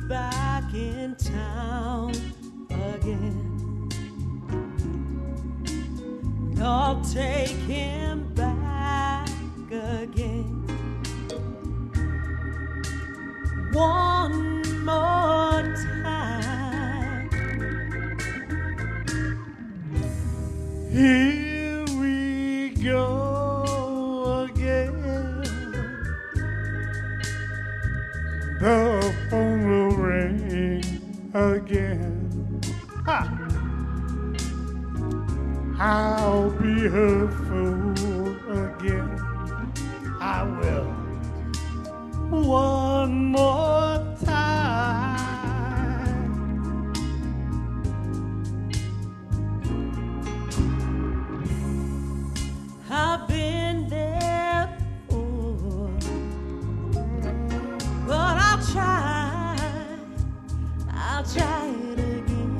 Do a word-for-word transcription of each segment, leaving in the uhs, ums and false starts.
back in town again. I'll take him back again. One more time. Here we go again. The phone will ring again. Ha! I'll be her fool again. I will. One more time. I've been there before, but I'll try, I'll try it again.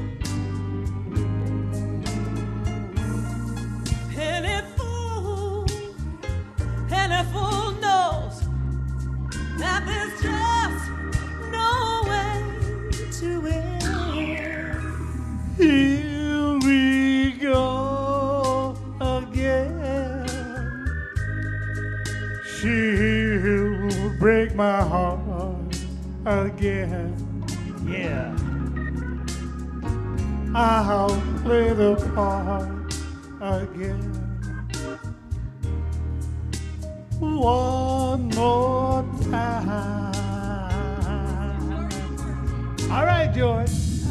Any fool, any fool knows that there's just no way to end. Here we go again. She'll break my heart again. Yeah. I'll play the part again. One more time. All right, George.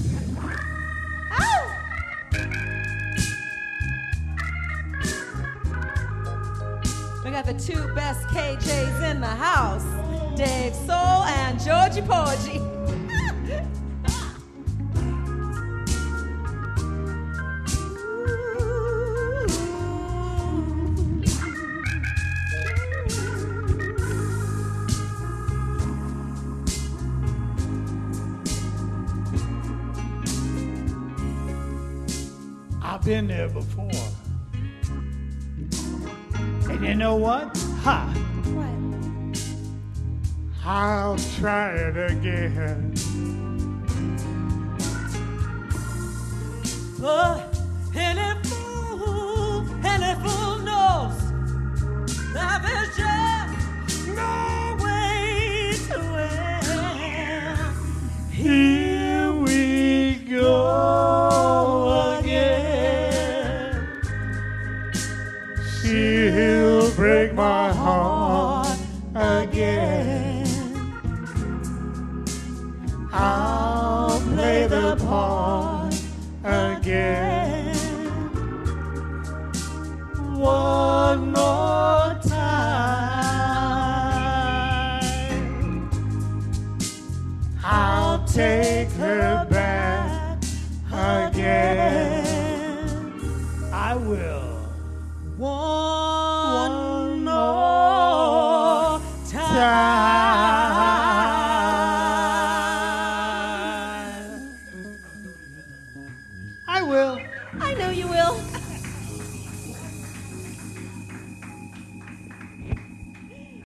We got the two best K Js in the house, Dave Soul and Georgie Porgy. I've been there before. And you know what? Ha! What? I'll try it again. But any fool, any fool knows that there's just no way to end. Here we go again. She'll break my heart again. I'll play the part again. One more time. I'll take her back again. I will. One more time.